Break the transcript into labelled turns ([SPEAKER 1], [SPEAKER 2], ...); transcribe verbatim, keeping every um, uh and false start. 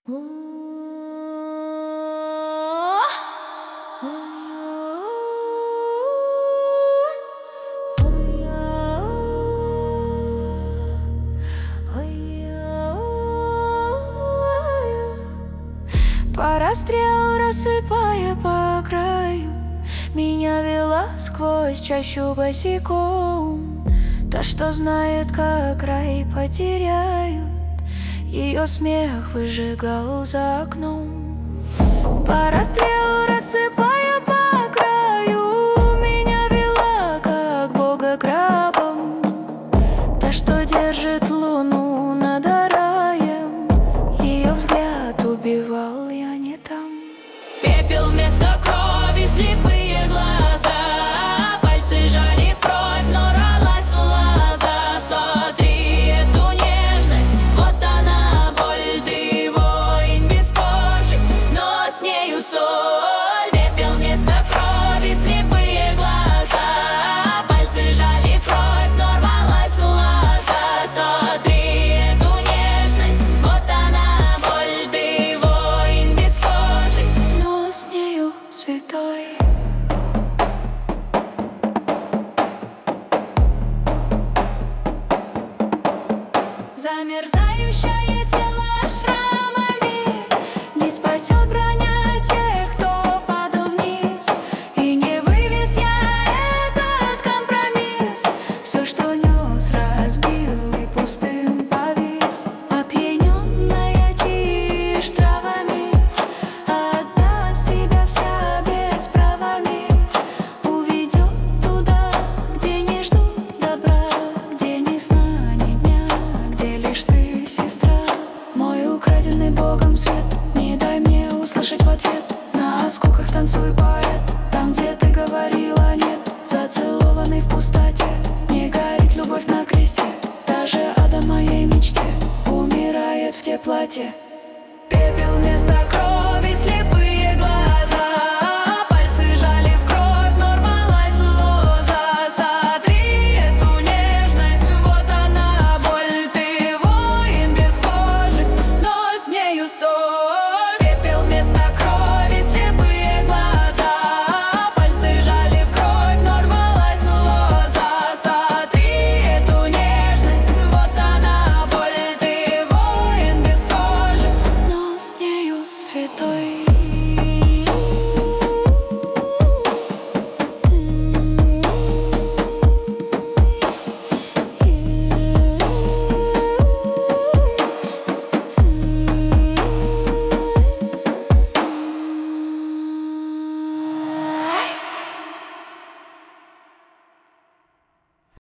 [SPEAKER 1] По расстрелу, рассыпая по краю, меня вела сквозь чащу босиком. Та, что знает, как рай потеряют, ее смех выжигал за окном. По расстрелу, рассыпая по краю, меня вела, как бога гробом. Та, что держит луну над раем, ее взгляд убивал, я не там.
[SPEAKER 2] Пепел вместо крови, слепые глаза, пальцы жали в кровь, но рвалась лоза. Сотри эту нежность, вот она боль, ты воин без кожи, но с нею соль. Пепел вместо крови, слепые глаза, пальцы жали в кровь, но рвалась лоза. Сотри эту нежность, вот она боль, ты воин без кожи,
[SPEAKER 1] но с нею святой. Замерзающее тело шрамами не спасет броня тех, кто падал вниз. И не вывез я этот компромисс. Все, что нес, разбил и пустым повис. Опьяненная тишь травами отдаст себя вся без правами. Уведет туда, где не ждут добра, где ни сна, ни дня, где лишь ты, сестра. Мой украденный Богом свет, не дай мне услышать в ответ. На осколках танцуй, поэт, там, где ты говорила нет. Зацелованный в пустоте, не горит любовь на кресте. Даже ада моей мечте умирает в теплоте. Пепел вместо крови, слепые глаза, пальцы жали в кровь, но рвалась лоза. Сотри эту нежность, вот она боль, ты воин без кожи, но с нею соль.